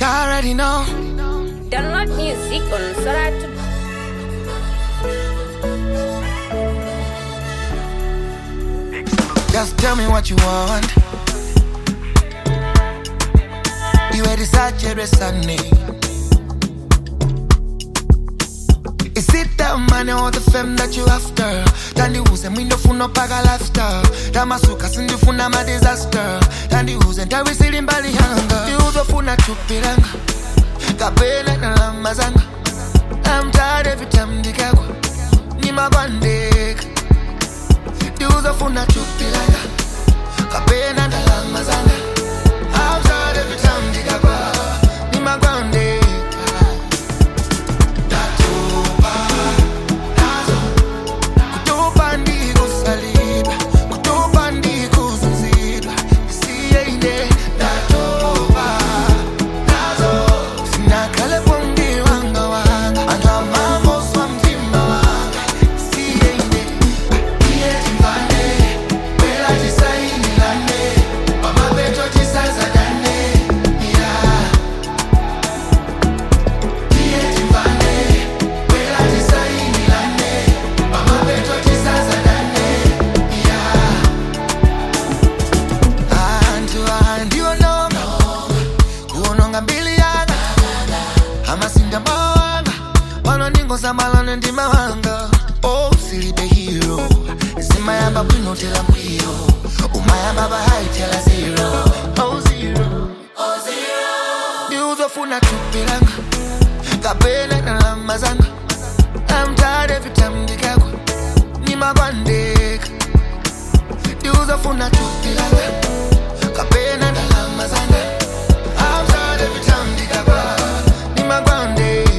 already know. Download music on Soratu. Just tell me what you want. You had decided Sunday. Is it that money or the fame that you after? Tandi uze mindo funo paga lifestyle. Tamasuka sindi funa ma disaster. Tandi uze ndawi sili mbali hanga. Di uzo funa chupiranga. Kapena na lamazanga. I'm tired every time dikagwa. Ni mabandeka. Di uzo funa chupiranga. Kapena na lamazanga. I'm tired every time dikagwa. Ni mabandeka. Malone ndi mawanga. Oh, silly the hero. Simayamba bwino tela kwiro. Umayamba bahai tela zero. Oh, zero. Oh, zero. Diuzo funa chupiranga. Kapena na lamazanga. I'm tired every time dikagwa. Ni mabandeka. Diuzo funa chupiranga. Kapena na lamazanga. I'm tired every time dikagwa. Ni mabandeka.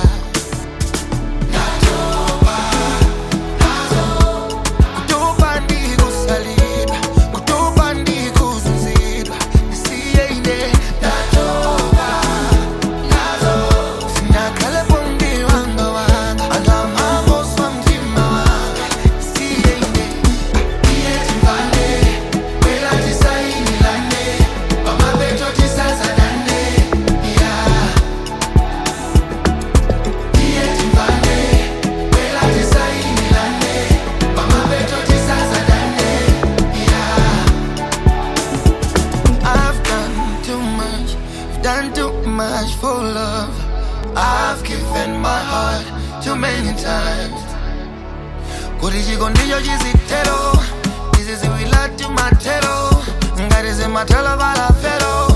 Done too much for love. I've given my heart too many times. Kurijigo ndiyo jizitero. This is a wila to matero. Ngarize matelo vala fero.